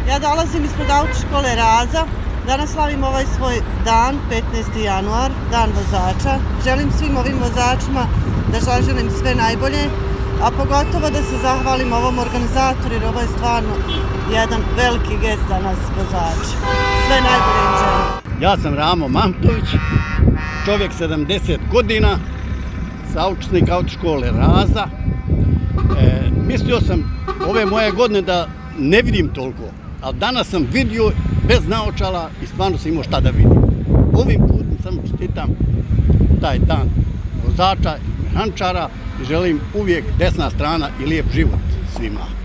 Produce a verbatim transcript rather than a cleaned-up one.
Ja dolazim ispred autoškole Raza. Danas slavim ovaj svoj dan, petnaesti januar, dan vozača. Želim svim ovim vozačima da zaželim sve najbolje, a pogotovo da se zahvalim ovom organizatoru jer ovo je stvarno jedan veliki gest za nas vozača. Sve najbolje im želim. Ja sam Ramo Mamtović, čovjek sedamdeset godina, saučesnik autoškole Raza. E, mislio sam ove moje godine da ne vidim toliko, ali danas sam vidio bez naočala i stvarno sam imao šta da vidim. Ovim putem samo čestitam taj dan vozača i mehančara i želim uvijek desna strana i lijep život svima.